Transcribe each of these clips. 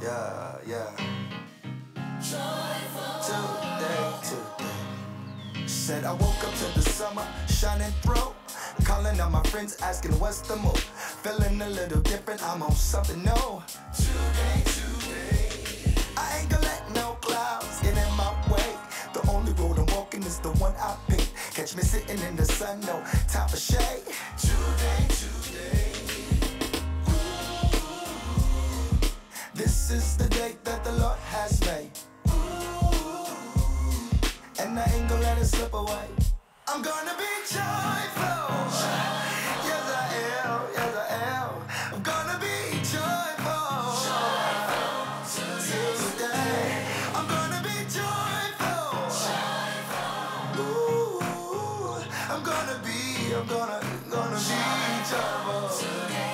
yeah. Today. Said I woke up to the summer shining through. Calling on my friends asking what's the move. Feeling a little different, I'm on something new. Today. I ain't gonna let no clouds get in my way. The only road I'm walking is the one I pick. Catch me sitting in the sun, no time for shade. Today. This is the day that the Lord has made, and I ain't gonna let it slip away. I'm gonna be joyful. Yes I am. I'm gonna be joyful. Today. I'm gonna be joyful. Ooh, I'm gonna be joyful.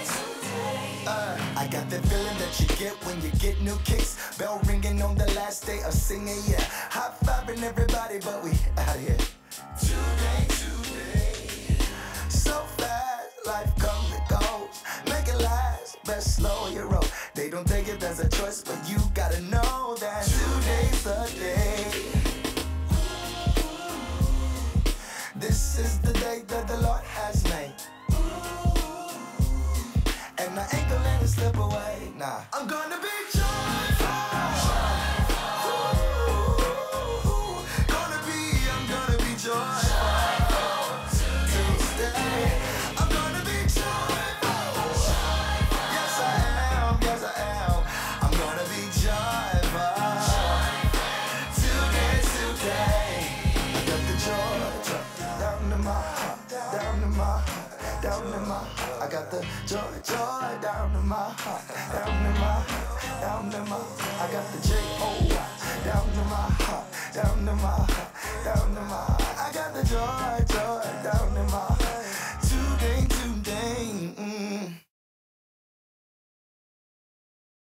I got that feeling that you get when you get new kicks. Bell ringing on the last day of singing, yeah. High-fiving everybody, but we out here. Today. So fast, life comes and goes. Make it last, best slow your roll. They don't take it as a choice, but you gotta know that today's the day. This is the day that the Lord has made, and I ain't gonna let it slip away, nah. I'm gonna be joyful. Ooh, I'm gonna be joyful. Tuesday, I'm gonna be joyful. Yes I am. I'm gonna be joyful. Today. I got the joy down in my heart, down in my heart, down in my heart. I got the joy down in my heart, down in my heart, down in my heart. I got the J-O-Y down in my heart, down in my heart, down in my heart. I got the joy down in my heart. Today.